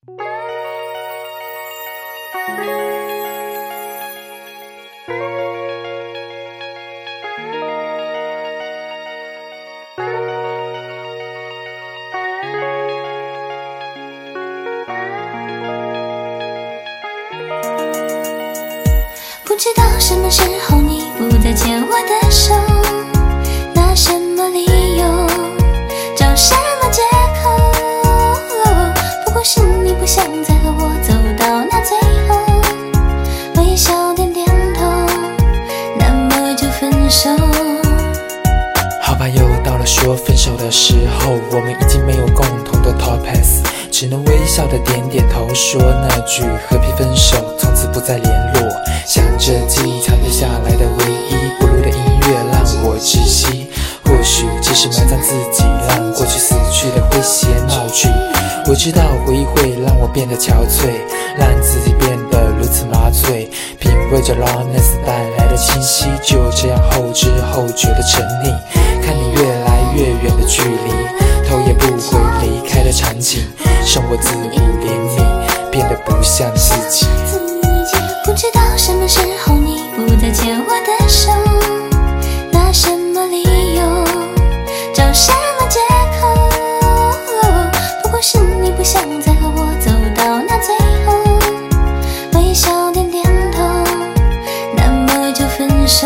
不知道什么时候你不再牵我的手，拿什么理由，找什么借口，不过是你不想再和我走到那最后，微笑点点头，那么就分手。 好吧，又到了说分手的时候，我们已经没有共同的 topics， 只能微笑的点点头，说那句和平分手，从此不再联络。想着记忆藏留下来的唯一，不录的音乐让我窒息。或许只是埋葬自己，让过去死去的诙谐闹剧。我知道回忆会让我变得憔悴，让自己变得如此麻醉，品味着 loneliness 带来的清晰，就这样后知后觉的沉溺，看你越来越远的距离，头也不回离开的场景，生活自不怜悯，变得不像自己。 不知道什么时候你不再牵我的手，拿什么理由，找什么借口，不过是你不想再和我走到那最后，微笑点点头，那么就分手。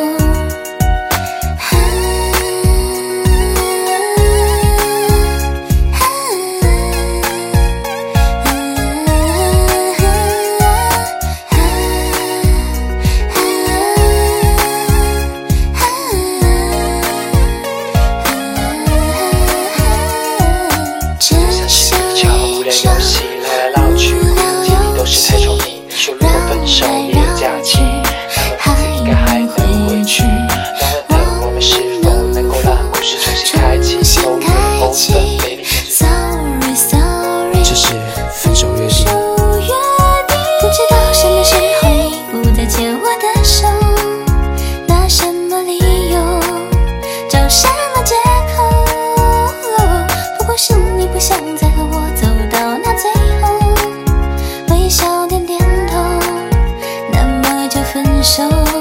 这是分手约定。 不知道什么时候你不再牵我的手，拿什么理由，找什么借口，不过是你不想再和我走到那最后，微笑点点头，那么就分手。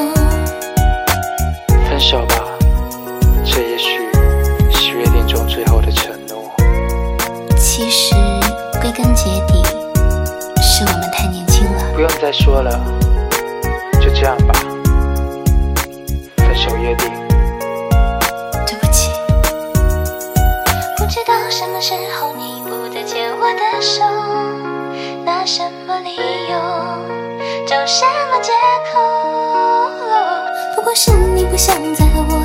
分手吧，这也许是约定中最后的承诺。 其实归根结底是我们太年轻了。 不用再说了，就这样吧，分手约定。 对不起。不知道什么时候你不再牵我的手，拿什么理由，找什么借口，不过是你不想再和我